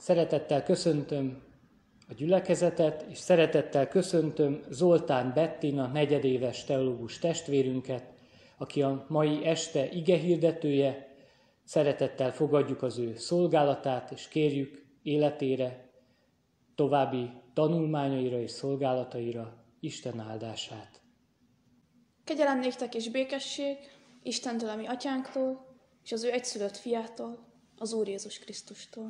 Szeretettel köszöntöm a gyülekezetet, és szeretettel köszöntöm Zoltán Bettina negyedéves teológus testvérünket, aki a mai este igehirdetője. Szeretettel fogadjuk az ő szolgálatát, és kérjük életére, további tanulmányaira és szolgálataira Isten áldását. Kegyelem néktek és békesség Istentől, a mi atyánktól, és az ő egyszülött fiától, az Úr Jézus Krisztustól.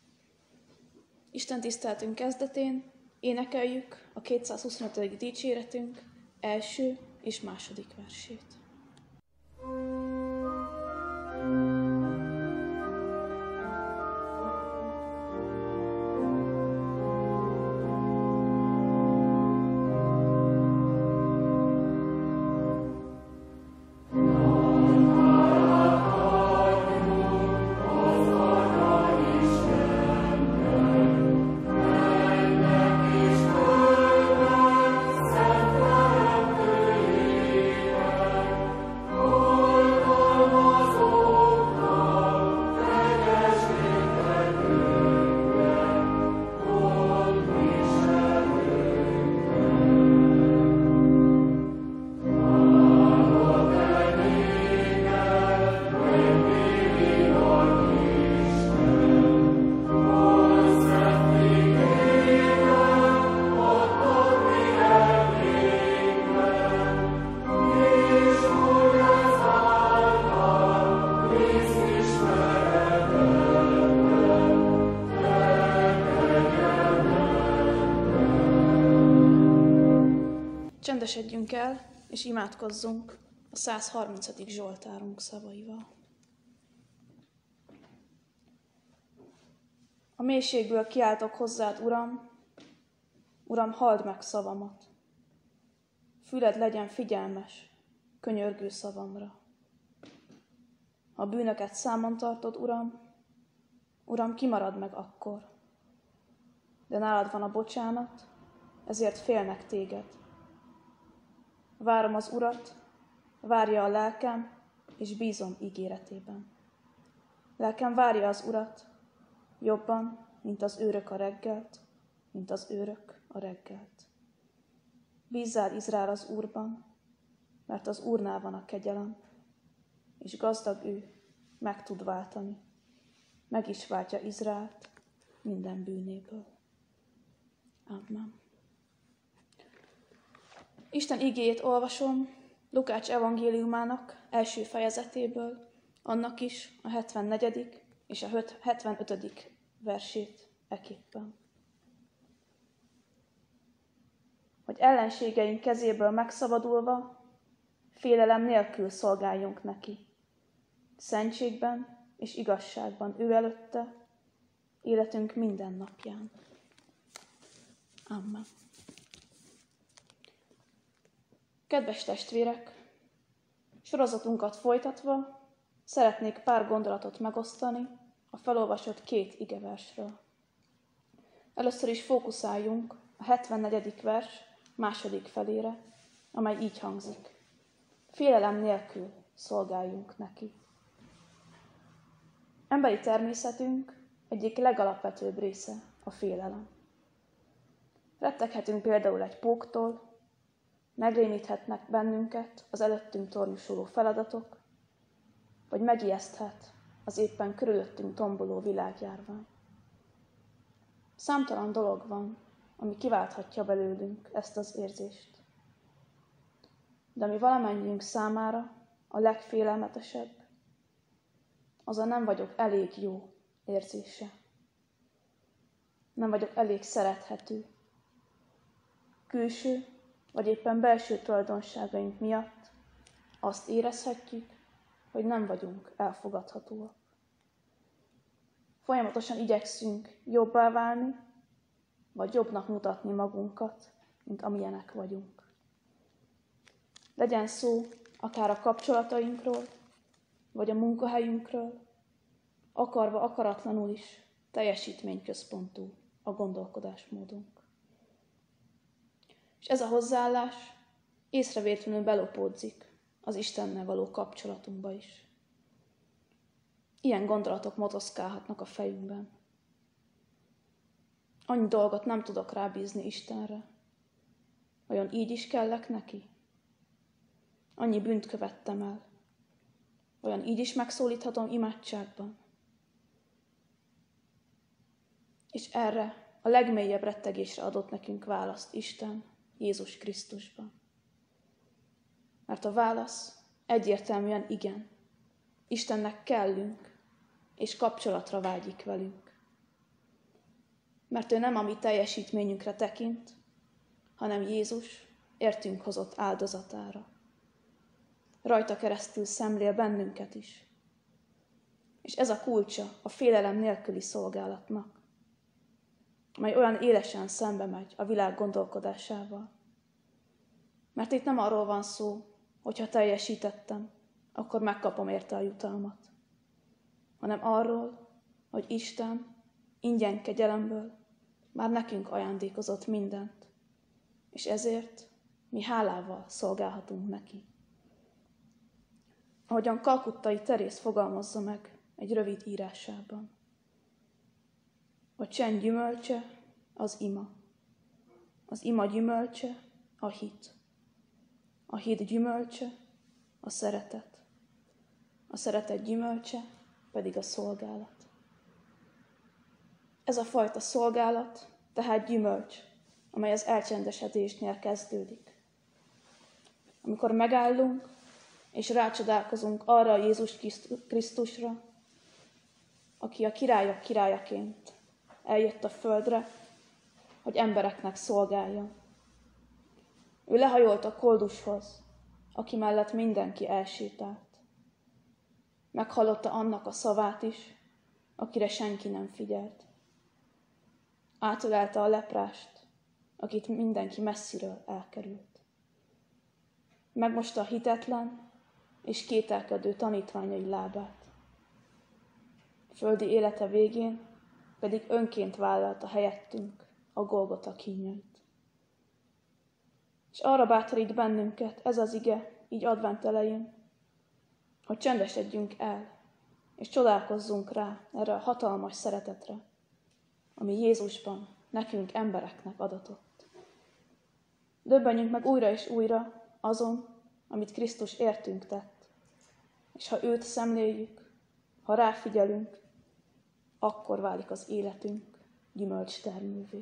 Isten tiszteltünk kezdetén énekeljük a 225. dicséretünk első és második versét. Csendesedjünk el, és imádkozzunk a 130. Zsoltárunk szavaival. A mélységből kiáltok hozzád, Uram, Uram, halld meg szavamat. Füled legyen figyelmes, könyörgő szavamra. Ha a bűnöket számon tartod, Uram, Uram, kimarad meg akkor. De nálad van a bocsánat, ezért félnek téged. Várom az Urat, várja a lelkem, és bízom ígéretében. Lelkem várja az Urat, jobban, mint az őrök a reggelt, mint az őrök a reggelt. Bízzál, Izrael, az Úrban, mert az Úrnál van a kegyelem, és gazdag ő, meg tud váltani. Meg is váltja Izraelt minden bűnéből. Amen. Isten igéjét olvasom Lukács evangéliumának első fejezetéből, annak is a 74. és a 75. versét eképpen. Hogy ellenségeink kezéből megszabadulva, félelem nélkül szolgáljunk neki. Szentségben és igazságban ő előtte, életünk minden napján. Amen. Kedves testvérek, sorozatunkat folytatva szeretnék pár gondolatot megosztani a felolvasott 2 igeversről. Először is fókuszáljunk a 74. vers második felére, amely így hangzik. Félelem nélkül szolgáljunk neki. Emberi természetünk egyik legalapvetőbb része a félelem. Retteghetünk például egy póktól, megrémíthetnek bennünket az előttünk tornyosuló feladatok, vagy megijeszthet az éppen körülöttünk tomboló világjárvány. Számtalan dolog van, ami kiválthatja belőlünk ezt az érzést. De ami valamennyiünk számára a legfélelmetesebb, az a nem vagyok elég jó érzése. Nem vagyok elég szerethető. Külső vagy éppen belső tulajdonságaink miatt azt érezhetjük, hogy nem vagyunk elfogadhatóak. Folyamatosan igyekszünk jobbá válni, vagy jobbnak mutatni magunkat, mint amilyenek vagyunk. Legyen szó akár a kapcsolatainkról, vagy a munkahelyünkről, akarva akaratlanul is teljesítményközpontú a gondolkodásmódunk. És ez a hozzáállás észrevétlenül belopódzik az Istennel való kapcsolatunkba is. Ilyen gondolatok motoszkálhatnak a fejünkben. Annyi dolgot nem tudok rábízni Istenre. Vajon így is kellek neki? Annyi bűnt követtem el. Vajon így is megszólíthatom imádságban? És erre a legmélyebb rettegésre adott nekünk választ Isten Jézus Krisztusban. Mert a válasz egyértelműen igen. Istennek kellünk, és kapcsolatra vágyik velünk. Mert ő nem a mi teljesítményünkre tekint, hanem Jézus értünk hozott áldozatára. Rajta keresztül szemlél bennünket is. És ez a kulcsa a félelem nélküli szolgálatnak, mely olyan élesen szembe megy a világ gondolkodásával. Mert itt nem arról van szó, hogy ha teljesítettem, akkor megkapom érte a jutalmat, hanem arról, hogy Isten ingyen kegyelemből már nekünk ajándékozott mindent, és ezért mi hálával szolgálhatunk neki. Ahogyan Kalkuttai Teréz fogalmazza meg egy rövid írásában. A csend gyümölcse az ima. Az ima gyümölcse a hit. A hit gyümölcse a szeretet. A szeretet gyümölcse pedig a szolgálat. Ez a fajta szolgálat tehát gyümölcs, amely az elcsendesedésnél kezdődik. Amikor megállunk, és rácsodálkozunk arra a Jézus Krisztusra, aki a királyok királyaként eljött a földre, hogy embereknek szolgáljon. Ő lehajolt a koldushoz, aki mellett mindenki elsétált. Meghallotta annak a szavát is, akire senki nem figyelt. Átölelte a leprást, akit mindenki messziről elkerült. Megmosta a hitetlen és kételkedő tanítványai lábát. Földi élete végén pedig önként vállalta helyettünk a Golgota kínjait. És arra bátorít bennünket ez az ige, így advent elején, hogy csendesedjünk el, és csodálkozzunk rá erre a hatalmas szeretetre, ami Jézusban nekünk embereknek adatott. Döbbenjünk meg újra és újra azon, amit Krisztus értünk tett, és ha őt szemléljük, ha ráfigyelünk, akkor válik az életünk gyümölcstermővé.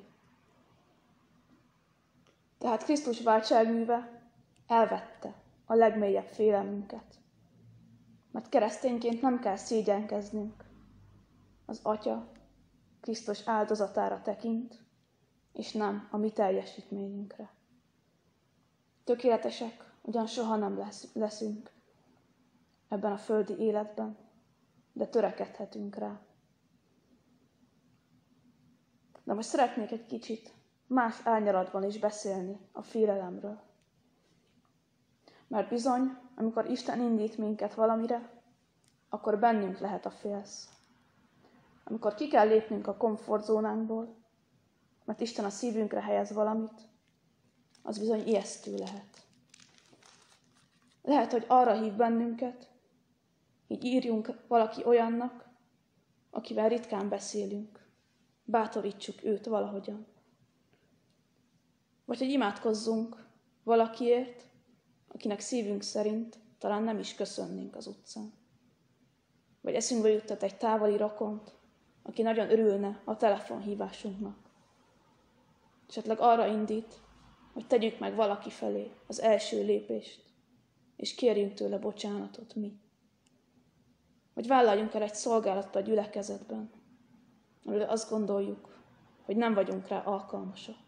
Tehát Krisztus váltságműve elvette a legmélyebb félelmünket, mert keresztényként nem kell szégyenkeznünk. Az Atya Krisztus áldozatára tekint, és nem a mi teljesítményünkre. Tökéletesek ugyan soha nem leszünk ebben a földi életben, de törekedhetünk rá. De most szeretnék egy kicsit más árnyalatban is beszélni a félelemről. Mert bizony, amikor Isten indít minket valamire, akkor bennünk lehet a félsz. Amikor ki kell lépnünk a komfortzónánkból, mert Isten a szívünkre helyez valamit, az bizony ijesztő lehet. Lehet, hogy arra hív bennünket, hogy írjunk valaki olyannak, akivel ritkán beszélünk. Bátorítsuk őt valahogyan. Vagy hogy imádkozzunk valakiért, akinek szívünk szerint talán nem is köszönnénk az utcán. Vagy eszünkbe juttat egy távoli rokont, aki nagyon örülne a telefonhívásunknak. Esetleg arra indít, hogy tegyük meg valaki felé az első lépést, és kérjünk tőle bocsánatot mi. Vagy vállaljunk el egy szolgálatot a gyülekezetben, amiről azt gondoljuk, hogy nem vagyunk rá alkalmasak.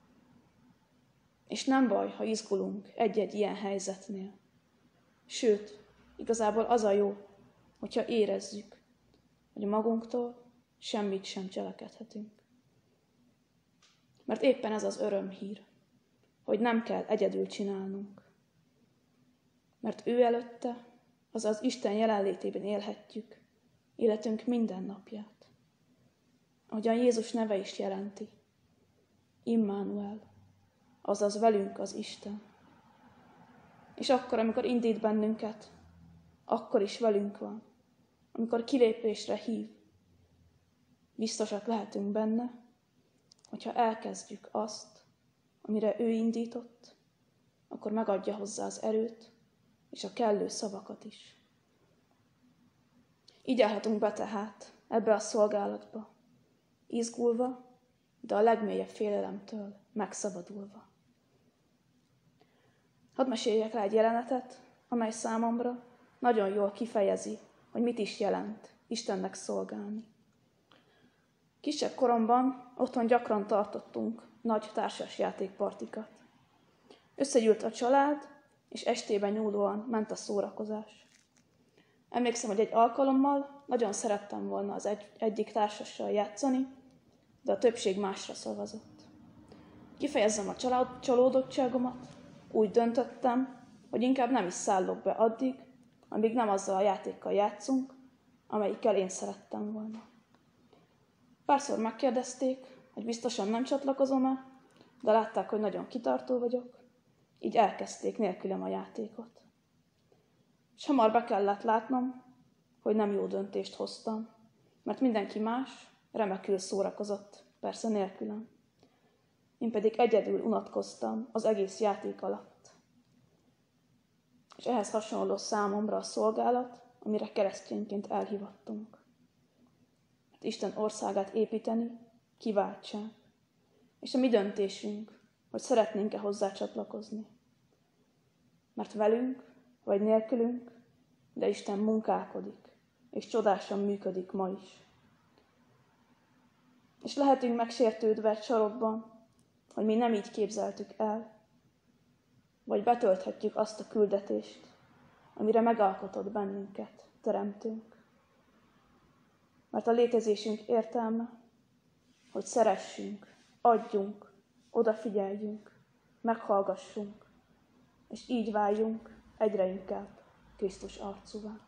És nem baj, ha izgulunk egy-egy ilyen helyzetnél. Sőt, igazából az a jó, hogyha érezzük, hogy magunktól semmit sem cselekedhetünk. Mert éppen ez az örömhír, hogy nem kell egyedül csinálnunk. Mert ő előtte, azaz Isten jelenlétében élhetjük életünk minden napját. Ahogyan Jézus neve is jelenti, Immanuel, azaz velünk az Isten. És akkor, amikor indít bennünket, akkor is velünk van. Amikor kilépésre hív, biztosak lehetünk benne, hogyha elkezdjük azt, amire ő indított, akkor megadja hozzá az erőt és a kellő szavakat is. Így állhatunk be tehát ebbe a szolgálatba, izgulva, de a legmélyebb félelemtől megszabadulva. Hadd meséljek rá egy jelenetet, amely számomra nagyon jól kifejezi, hogy mit is jelent Istennek szolgálni. Kisebb koromban otthon gyakran tartottunk nagy társasjátékpartikat. Összegyűlt a család, és estében nyúlóan ment a szórakozás. Emlékszem, hogy egy alkalommal nagyon szerettem volna az egyik társassal játszani, de a többség másra szavazott. Kifejezzem a csalódottságomat, úgy döntöttem, hogy inkább nem is szállok be addig, amíg nem azzal a játékkal játszunk, amelyikkel én szerettem volna. Párszor megkérdezték, hogy biztosan nem csatlakozom-e, de látták, hogy nagyon kitartó vagyok, így elkezdték nélkülem a játékot. És hamar be kellett látnom, hogy nem jó döntést hoztam, mert mindenki más remekül szórakozott, persze nélkülem. Én pedig egyedül unatkoztam az egész játék alatt. És ehhez hasonló számomra a szolgálat, amire keresztényként elhivattunk. Mert Isten országát építeni kiváltság, és a mi döntésünk, hogy szeretnénk-e hozzá csatlakozni. Mert velünk, vagy nélkülünk, de Isten munkálkodik, és csodásan működik ma is. És lehetünk megsértődve egy sarokban, hogy mi nem így képzeltük el, vagy betölthetjük azt a küldetést, amire megalkotott bennünket, Teremtőnk. Mert a létezésünk értelme, hogy szeressünk, adjunk, odafigyeljünk, meghallgassunk, és így váljunk egyre inkább Krisztus arcúvá.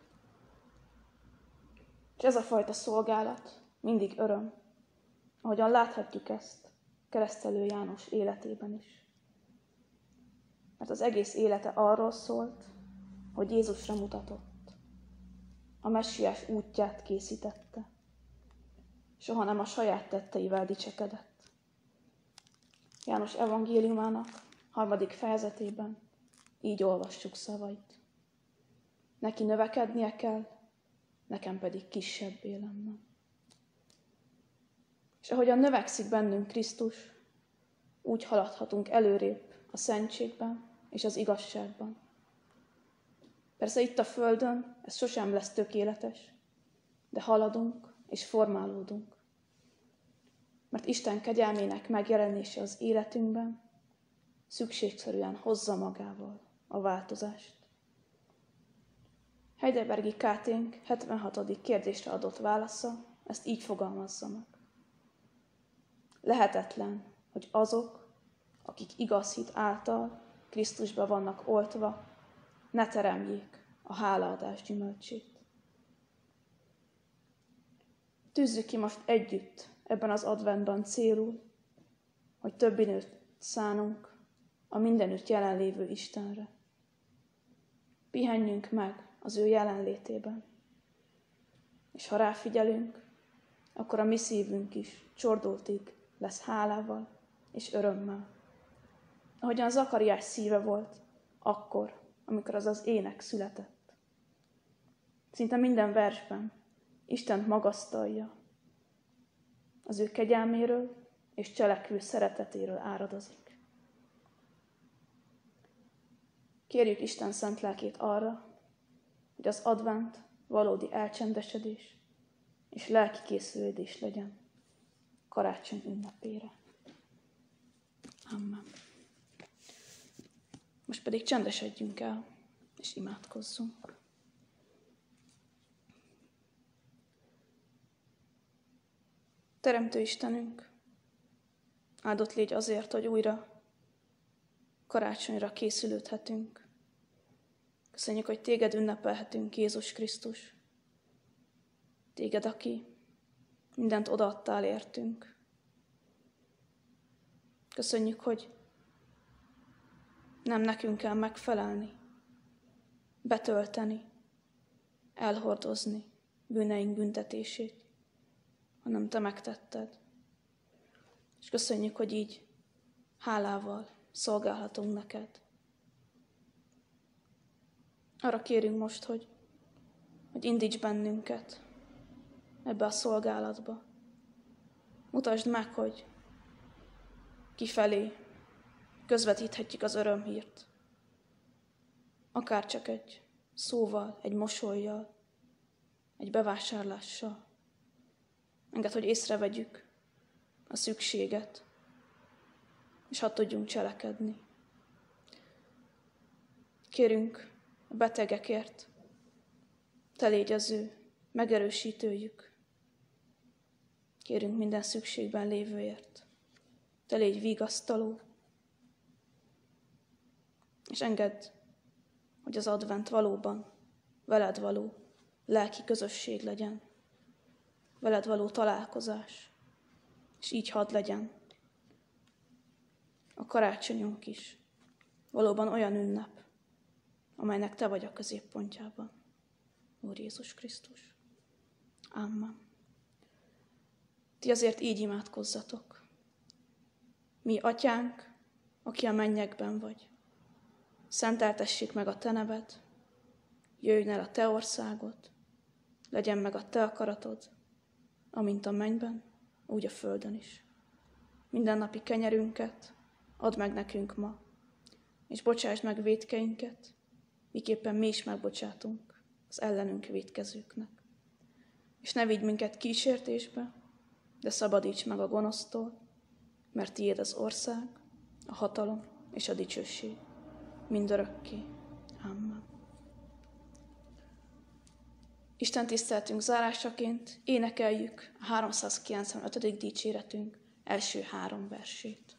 És ez a fajta szolgálat mindig öröm, ahogyan láthatjuk ezt Keresztelő János életében is. Mert az egész élete arról szólt, hogy Jézusra mutatott, a messiás útját készítette, soha nem a saját tetteivel dicsekedett. János evangéliumának 3. fejezetében így olvassuk szavait. Neki növekednie kell, nekem pedig kisebbé lennem. És ahogyan növekszik bennünk Krisztus, úgy haladhatunk előrébb a szentségben és az igazságban. Persze itt a földön ez sosem lesz tökéletes, de haladunk és formálódunk. Mert Isten kegyelmének megjelenése az életünkben szükségszerűen hozza magával a változást. Heidelbergi Káténk 76. kérdésre adott válasza ezt így fogalmazza meg. Lehetetlen, hogy azok, akik igaz hit által Krisztusba vannak oltva, ne teremjék a hálaadás gyümölcsét. Tűzzük ki most együtt ebben az adventban célul, hogy több időt szánunk a mindenütt jelenlévő Istenre. Pihenjünk meg az ő jelenlétében, és ha ráfigyelünk, akkor a mi szívünk is csordultig lesz hálával és örömmel. Ahogyan Zakariás szíve volt akkor, amikor az ének született. Szinte minden versben Istent magasztalja, az ő kegyelméről és cselekvő szeretetéről áradozik. Kérjük Isten szent lelkét arra, hogy az advent valódi elcsendesedés és lelki készülődés legyen karácsony ünnepére. Amen. Most pedig csendesedjünk el, és imádkozzunk. Teremtő Istenünk, áldott légy azért, hogy újra karácsonyra készülődhetünk. Köszönjük, hogy téged ünnepelhetünk, Jézus Krisztus. Téged, aki mindent odaadtál értünk. Köszönjük, hogy nem nekünk kell megfelelni, betölteni, elhordozni bűneink büntetését, hanem te megtetted. és köszönjük, hogy így hálával szolgálhatunk neked. Arra kérünk most, hogy indíts bennünket ebbe a szolgálatba. Mutasd meg, hogy kifelé közvetíthetjük az örömhírt. Akár csak egy szóval, egy mosollyal, egy bevásárlással. Engedd, hogy észrevegyük a szükséget, és hadd tudjunk cselekedni. Kérünk a betegekért, te légy az ő megerősítőjük. Kérünk minden szükségben lévőért, te légy vigasztaló, és engedd, hogy az advent valóban veled való lelki közösség legyen, veled való találkozás, és így hadd legyen a karácsonyunk is valóban olyan ünnep, amelynek te vagy a középpontjában, Úr Jézus Krisztus. Amen. Ti azért így imádkozzatok. Mi, Atyánk, aki a mennyekben vagy, szenteltessék meg a te neved, jöjjön el a te országod, legyen meg a te akaratod, amint a mennyben, úgy a földön is. Mindennapi kenyerünket add meg nekünk ma, és bocsásd meg vétkeinket, miképpen mi is megbocsátunk az ellenünk vétkezőknek. És ne vigy minket kísértésbe, de szabadíts meg a gonosztól, mert tiéd az ország, a hatalom és a dicsőség mindörökké. Amen. Isten tiszteletünk zárásaként énekeljük a 395. dicséretünk első 3 versét.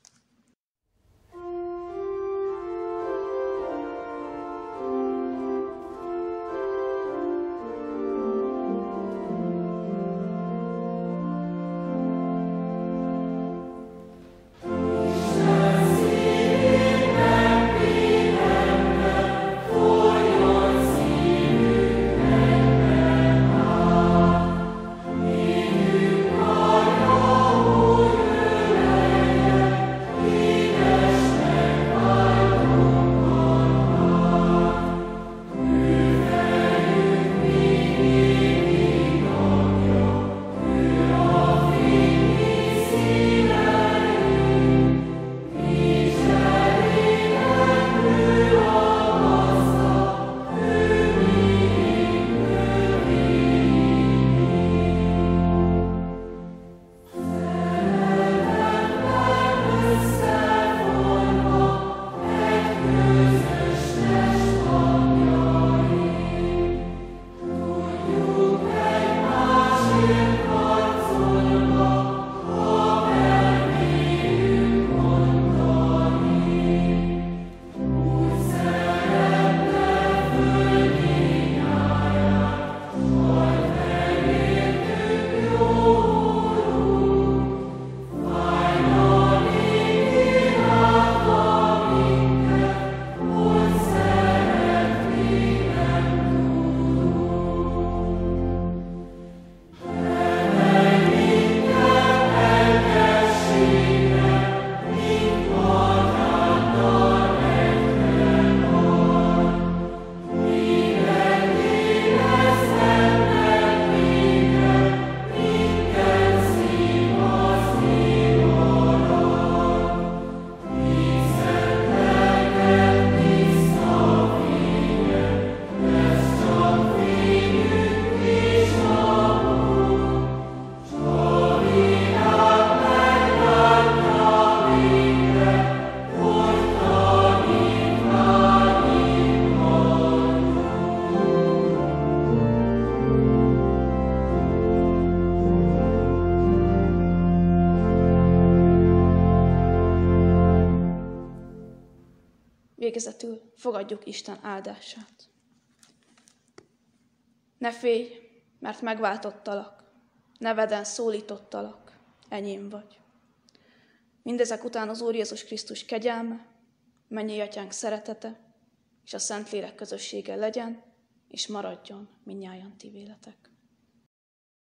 Végezetül fogadjuk Isten áldását. Ne félj, mert megváltottalak, neveden szólítottalak, enyém vagy. Mindezek után az Úr Jézus Krisztus kegyelme, mennyei Atyánk szeretete és a Szentlélek közössége legyen, és maradjon mindnyájan ti véletek.